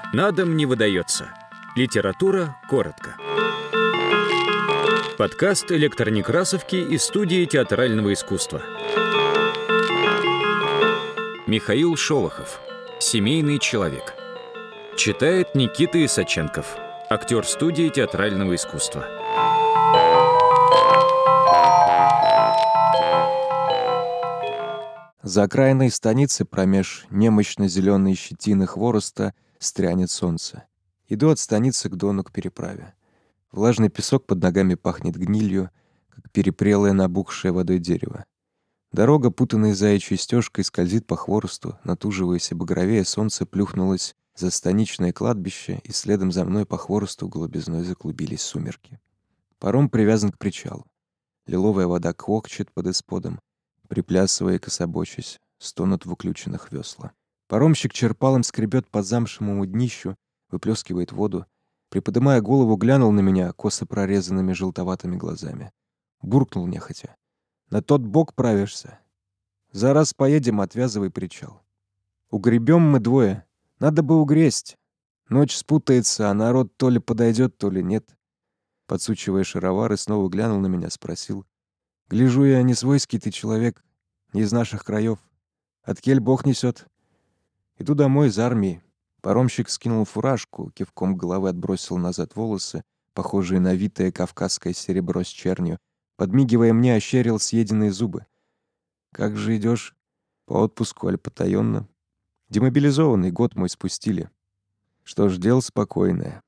На дом не выдается. Литература коротко. Подкаст «Электронекрасовки» из студии театрального искусства. Михаил Шолохов. «Семейный человек». Читает Никита Исаченков, актер студии театрального искусства. За окраиной станицы промеж немощно-зеленой щетины хвороста стрянет солнце. Иду от станицы к дону к переправе. Влажный песок под ногами пахнет гнилью, как перепрелое набухшее водой дерево. Дорога, путанной заячьей стежкой, скользит по хворосту, натуживаясь и багровее, солнце плюхнулось за станичное кладбище, и следом за мной по хворосту голубизной заклубились сумерки. Паром привязан к причалу. Лиловая вода квохчет под исподом, приплясывая и кособочась, стонут в уключенных весла. Паромщик черпалом скребет по замшевому днищу, выплескивает воду. Приподымая голову, глянул на меня косо прорезанными желтоватыми глазами. Буркнул нехотя: «На тот бок правишься? За раз поедем, отвязывай причал. Угребем мы двое. Надо бы угресть. Ночь спутается, а народ то ли подойдет, то ли нет». Подсучивая шаровары, снова глянул на меня, спросил: «Гляжу я, не свойский ты человек, не из наших краев. От кель Бог несет?» «Иду домой из армии». Паромщик скинул фуражку, кивком головы отбросил назад волосы, похожие на витое кавказское серебро с чернью. Подмигивая мне, ощерил съеденные зубы. «Как же идешь? По отпуску аль потаённо?» «Демобилизованный, год мой спустили». «Что ж, дело спокойное».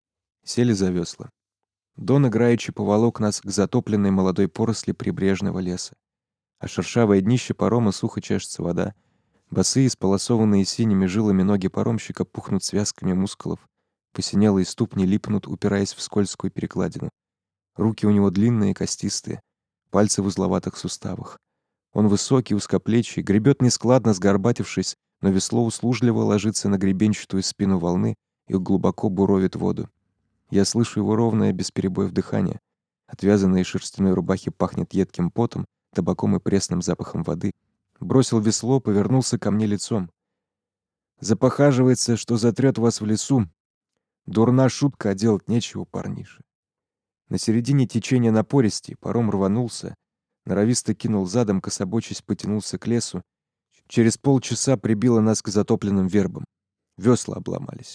Сели за весла. Дон играючи поволок нас к затопленной молодой поросли прибрежного леса. А шершавое днище парома сухо чешется вода. Босые, сполосованные синими жилами ноги паромщика пухнут связками мускулов. Посинелые ступни липнут, упираясь в скользкую перекладину. Руки у него длинные, костистые, пальцы в узловатых суставах. Он высокий, узкоплечий, гребет нескладно, сгорбатившись, но весло услужливо ложится на гребенчатую спину волны и глубоко буровит воду. Я слышу его ровное, без перебоев дыхание. От вязаной шерстяной рубахи пахнет едким потом, табаком и пресным запахом воды. Бросил весло, повернулся ко мне лицом. «Запохаживается, что затрет вас в лесу. Дурна шутка, а делать нечего, парниша». На середине течения напористей паром рванулся, норовисто кинул задом, кособочись потянулся к лесу. Через полчаса прибило нас к затопленным вербам. Весла обломались.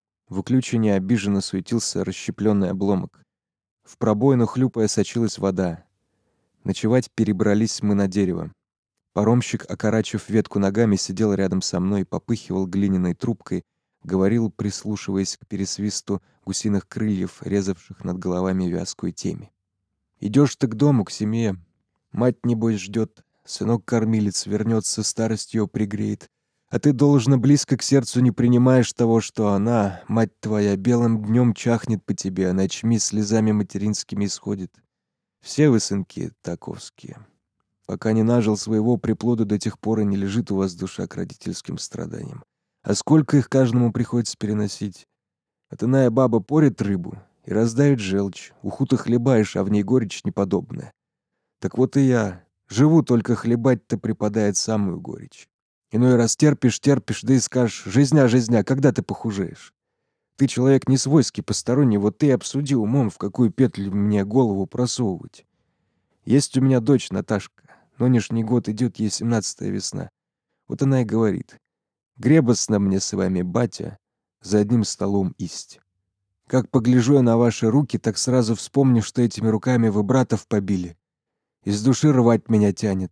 В уключении обиженно суетился расщепленный обломок. В пробоину, хлюпая, сочилась вода. Ночевать перебрались мы на дерево. Паромщик, окорачив ветку ногами, сидел рядом со мной, попыхивал глиняной трубкой, говорил, прислушиваясь к пересвисту гусиных крыльев, резавших над головами вязкую темь. «Идешь ты к дому, к семье. Мать, небось, ждет. Сынок-кормилец вернется, старость ее пригреет. А ты, должно, близко к сердцу не принимаешь того, что она, мать твоя, белым днем чахнет по тебе, а ночми слезами материнскими исходит. Все вы, сынки, таковские. Пока не нажил своего приплода, до тех пор и не лежит у вас душа к родительским страданиям. А сколько их каждому приходится переносить? А иная баба порет рыбу и раздает желчь, уху-то хлебаешь, а в ней горечь неподобная. Так вот и я. Живу, только хлебать-то припадает самую горечь. Иной раз терпишь, да и скажешь: «Жизня, жизня, когда ты похужеешь?» Ты человек не свойский, посторонний, вот ты и обсуди умом, в какую петлю мне голову просовывать. Есть у меня дочь Наташка. Нынешний год идет ей 17-я весна. Вот она и говорит: «Гребостно мне с вами, батя, за одним столом есть. Как погляжу я на ваши руки, так сразу вспомню, что этими руками вы братов побили. Из души рвать меня тянет.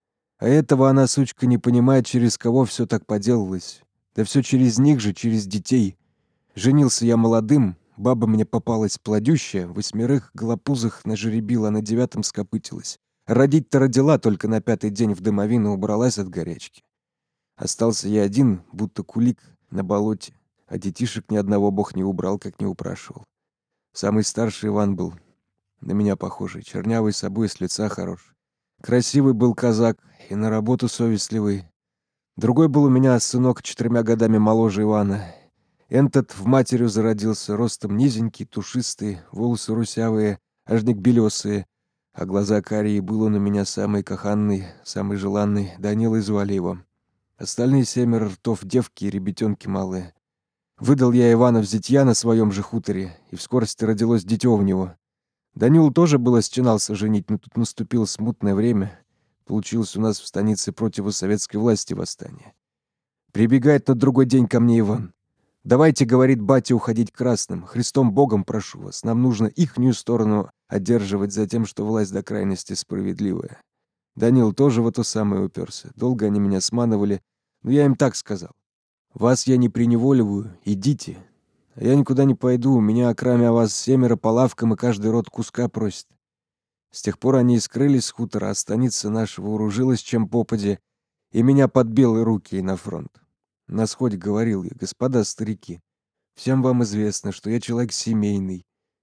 А этого она, сучка, не понимает, через кого все так поделалось. Да все через них же, через детей. Женился я молодым, баба мне попалась плодющая, 8 голопузых нажеребила, на 9 скопытилась. Родить-то родила, только на 5-й день в домовину убралась от горячки. Остался я один, будто кулик на болоте, а детишек ни одного Бог не убрал, как не упрашивал. Самый старший Иван был на меня похожий, чернявый собой, с лица хорош. Красивый был казак и на работу совестливый. Другой был у меня сынок 4 годами моложе Ивана. Этот в матерью зародился, ростом низенький, тушистый, волосы русявые, ажник белесые, а глаза карие. Был он у меня самый каханный, самый желанный, Данилой звали его. Остальные 7 ртов девки и ребятенки малые. Выдал я Ивана в зятья на своем же хуторе, и в скорости родилось дитё в него. Данил тоже было счинался женить, но тут наступило смутное время. Получилось у нас в станице противосоветской власти восстание. Прибегает на другой день ко мне Иван. «Давайте, — говорит батя, — уходить красным. Христом Богом прошу вас. Нам нужно ихнюю сторону одерживать за тем, что власть до крайности справедливая». Данил тоже в это самое уперся. Долго они меня сманывали, но я им так сказал: «Вас я не приневоливаю, идите. А я никуда не пойду, у меня, кроме вас, 7 по лавкам, и каждый род куска просит». С тех пор они и скрылись с хутора, а станица наша вооружилась чем попадя, и меня под белые руки и на фронт. На сходе говорил я: «Господа старики, всем вам известно, что я человек семейный,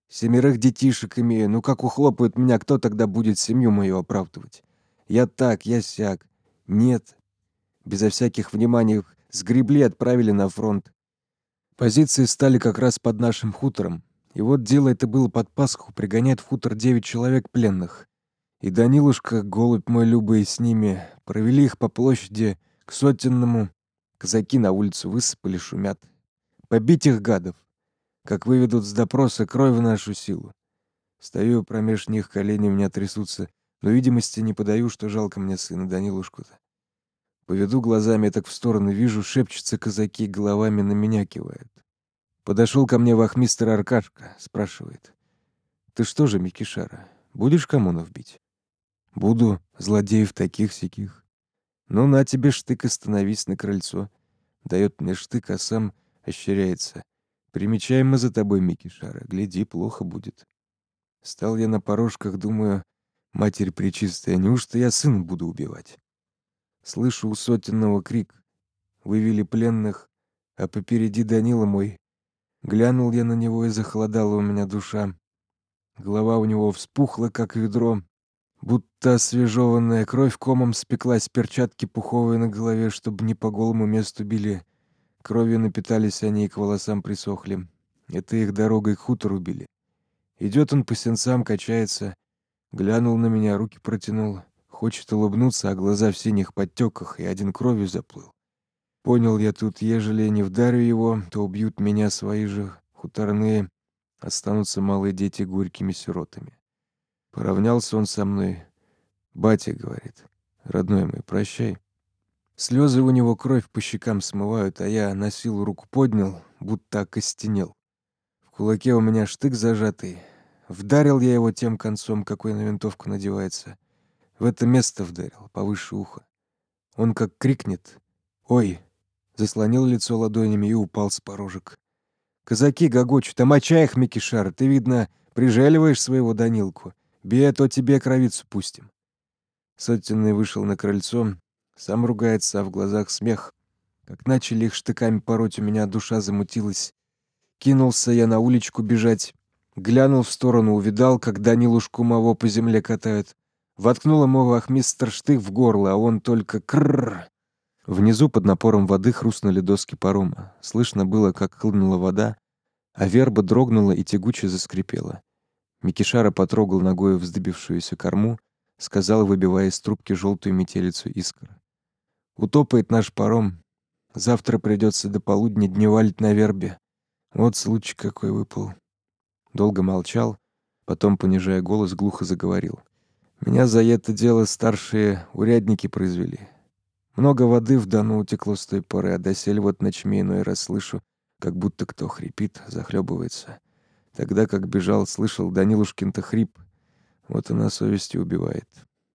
7 детишек имею, ну как ухлопают меня, кто тогда будет семью мою оправдывать? Я так, я сяк». Нет, безо всяких вниманий их сгребли и отправили на фронт. Позиции стали как раз под нашим хутором. И вот дело это было под Пасху, пригоняет в хутор 9 человек пленных. И Данилушка, голубь мой любый, с ними провели их по площади к Сотенному. Казаки на улицу высыпали, шумят. Побить их, гадов! Как выведут с допроса, кровь в нашу силу. Стою промеж них, колени у меня трясутся, но видимости не подаю, что жалко мне сына Данилушку-то. Поведу глазами так в сторону, вижу, шепчутся казаки, головами на меня кивают. Подошел ко мне вахмистр Аркашка, спрашивает: «Ты что же, Микишара, будешь коммунов бить?» «Буду, злодеев таких-сяких». «Ну, на тебе штык и становись на крыльцо». Дает мне штык, а сам ощеряется: «Примечаем мы за тобой, Микишара, гляди, плохо будет». Стал я на порожках, думаю: Матерь Пречистая, неужто я сына буду убивать? Слышу у Сотенного крик: вывели пленных, а попереди Данила мой. Глянул я на него, и захолодала у меня душа. Голова у него вспухла, как ведро, будто освежеванная кровь комом спеклась, перчатки пуховые на голове, чтобы не по голому месту били. Кровью напитались они и к волосам присохли. Это их дорогой к хутору били. Идет он по сенцам, качается. Глянул на меня, руки протянул. Хочет улыбнуться, а глаза в синих подтеках, и один кровью заплыл. Понял я тут, ежели не вдарю его, то убьют меня свои же хуторные, останутся малые дети горькими сиротами. Поравнялся он со мной. «Батя, — говорит, — родной мой, прощай». Слезы у него кровь по щекам смывают, а я на силу руку поднял, будто окостенел. В кулаке у меня штык зажатый. Вдарил я его тем концом, какой на винтовку надевается. В это место вдарил, повыше уха. Он как крикнет: «Ой!» Заслонил лицо ладонями и упал с порожек. Казаки гогочут: «А моча их, Микишара, ты, видно, прижаливаешь своего Данилку. Бей, а то тебе кровицу пустим». Сотенный вышел на крыльцо, сам ругается, а в глазах смех. Как начали их штыками пороть, у меня душа замутилась. Кинулся я на уличку бежать. Глянул в сторону, увидал, как Данилушку моего по земле катают. Воткнул ему вахмистр штык в горло, а он только крррр. Внизу под напором воды хрустнули доски парома. Слышно было, как хлынула вода, а верба дрогнула и тягуче заскрипела. Микишара потрогал ногою вздыбившуюся корму, сказал, выбивая из трубки желтую метелицу искр: «Утопает наш паром. Завтра придется до полудня дневалить на вербе. Вот случай какой выпал». Долго молчал, потом, понижая голос, глухо заговорил: «Меня за это дело старшие урядники произвели. Много воды в Дону утекло с той поры, а досель вот ночми иной раз слышу, как будто кто хрипит, захлебывается. Тогда, как бежал, слышал Данилушкин-то хрип. Вот и на совести убивает.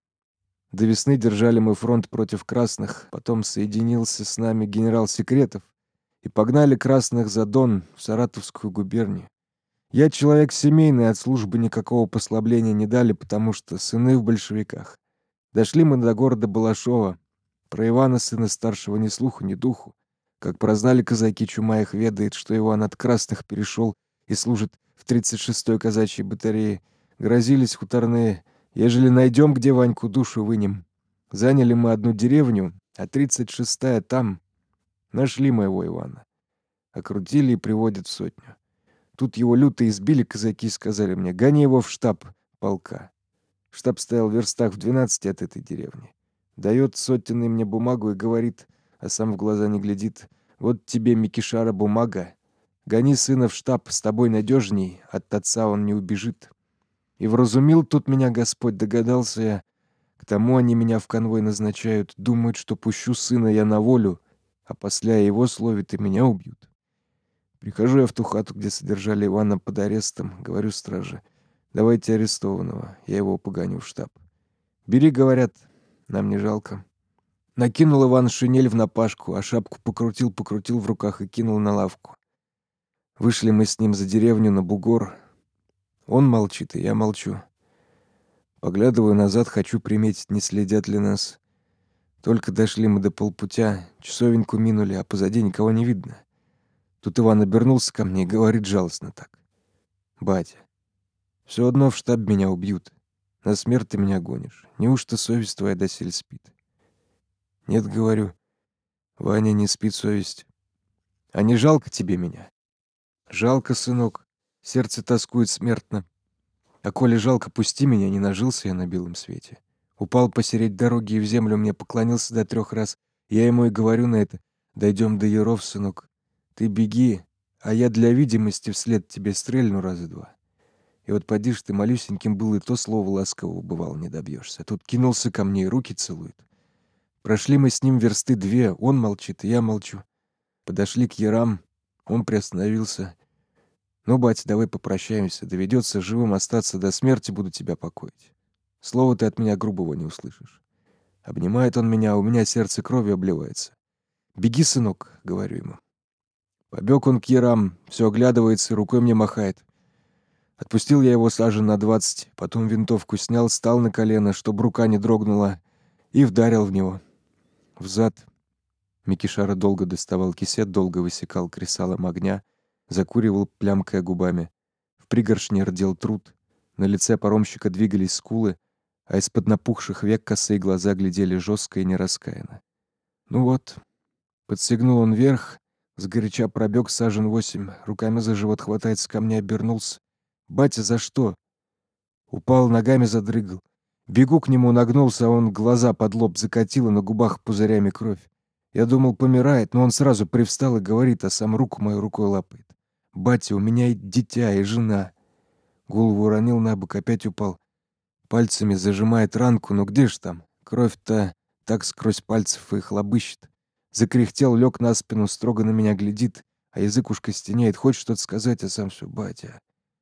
До весны держали мы фронт против красных, потом соединился с нами генерал Секретов, и погнали красных за Дон, в Саратовскую губернию. Я человек семейный, от службы никакого послабления не дали, потому что сыны в большевиках. Дошли мы до города Балашова. Про Ивана, сына старшего, ни слуху, ни духу. Как прознали казаки, чума их ведает, что Иван от красных перешел и служит в 36-й казачьей батарее. Грозились хуторные: ежели найдем, где Ваньку душу вынем. Заняли мы одну деревню, а 36-я там. Нашли моего Ивана. Окрутили и приводят в сотню. Тут его люто избили казаки, сказали мне: гони его в штаб полка. Штаб стоял в верстах в 12 от этой деревни. Дает Сотенный мне бумагу и говорит, а сам в глаза не глядит: «Вот тебе, Микишара, бумага. Гони сына в штаб, с тобой надежней, от отца он не убежит. И вразумил тут меня Господь, догадался я. К тому они меня в конвой назначают, думают, что пущу сына я на волю, а после его словит и меня убьют. Прихожу я в ту хату, где содержали Ивана под арестом, говорю страже: давайте арестованного, я его погоню в штаб. Бери, говорят, нам не жалко. Накинул Иван шинель в напашку, а шапку покрутил в руках и кинул на лавку. Вышли мы с ним за деревню на бугор. Он молчит, и я молчу. Поглядываю назад, хочу приметить, не следят ли нас. Только дошли мы до полпутя, часовеньку минули, а позади никого не видно. Тут Иван обернулся ко мне и говорит жалостно так: «Батя, все одно в штаб меня убьют. На смерть ты меня гонишь. Неужто совесть твоя доселе спит?» «Нет, — говорю, — Ваня, не спит совесть. А не жалко тебе меня?» «Жалко, сынок. Сердце тоскует смертно. А коли жалко, пусти меня, не нажился я на белом свете. Упал посередь дороги и в землю мне поклонился до 3 раз. Я ему и говорю на это: дойдем до Яров, сынок. Ты беги, а я для видимости вслед тебе стрельну раза 2. И вот поди ж ты, малюсеньким был, и то слова ласкового бывало не добьешься. Тут кинулся ко мне и руки целует. Прошли мы с ним версты 2, он молчит, и я молчу. Подошли к Ярам, он приостановился. «Ну, батя, давай попрощаемся. Доведется живым остаться, до смерти буду тебя покоить. Слова ты от меня грубого не услышишь». Обнимает он меня, а у меня сердце кровью обливается. «Беги, сынок», — говорю ему. Побег он к Ярам, все оглядывается и рукой мне махает. Отпустил я его сажен на 20, потом винтовку снял, стал на колено, чтоб рука не дрогнула, и вдарил в него. Взад. Микишара долго доставал кисет, долго высекал кресалом огня, закуривал, плямкая губами. В пригоршне рдел труд, на лице паромщика двигались скулы, а из-под напухших век косые глаза глядели жестко и нераскаянно. Ну вот, подстегнул он вверх, сгоряча пробег сажен 8, руками за живот хватается, ко мне обернулся. «Батя, за что?» Упал, ногами задрыгал. Бегу к нему, нагнулся, а он глаза под лоб закатил, и на губах пузырями кровь. Я думал, помирает, но он сразу привстал и говорит, а сам руку мою рукой лапает. «Батя, у меня и дитя, и жена». Голову уронил на бок, опять упал. Пальцами зажимает ранку, но где ж там? Кровь-то так сквозь пальцев и хлобыщет. Закряхтел, лег на спину, строго на меня глядит, а язык уж костенеет. Хочет что-то сказать, а сам все: «Батя,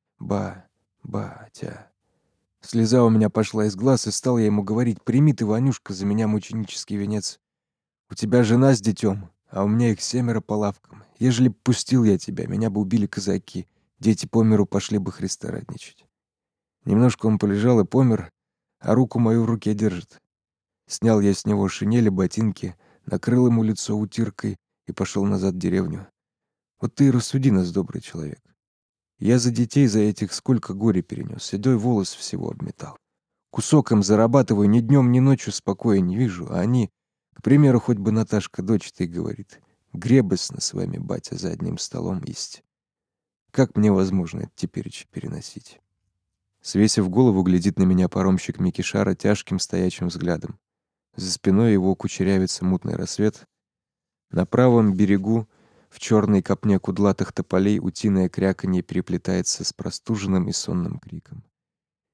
батя». Слеза у меня пошла из глаз, и стал я ему говорить: «Прими ты, Ванюшка, за меня мученический венец. У тебя жена с детем, а у меня их 7 по лавкам. Ежели б пустил я тебя, меня бы убили казаки. Дети по миру пошли бы Христа радничать». Немножко он полежал и помер, а руку мою в руке держит. Снял я с него шинели, ботинки, накрыл ему лицо утиркой и пошел назад в деревню. Вот ты и рассуди нас, добрый человек. Я за детей, за этих сколько горя перенес, седой волос всего обметал. Кусок им зарабатываю, ни днем, ни ночью спокоя не вижу, а они, к примеру, хоть бы Наташка, дочь ты, говорит, гребостно с вами, батя, за одним столом есть. Как мне возможно это тепереча переносить? Свесив голову, глядит на меня паромщик Микишара тяжким стоячим взглядом. За спиной его кучерявится мутный рассвет. На правом берегу, в черной копне кудлатых тополей, утиное кряканье переплетается с простуженным и сонным криком.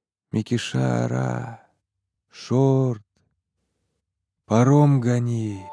«Микишара! Шорт! Паром гони!»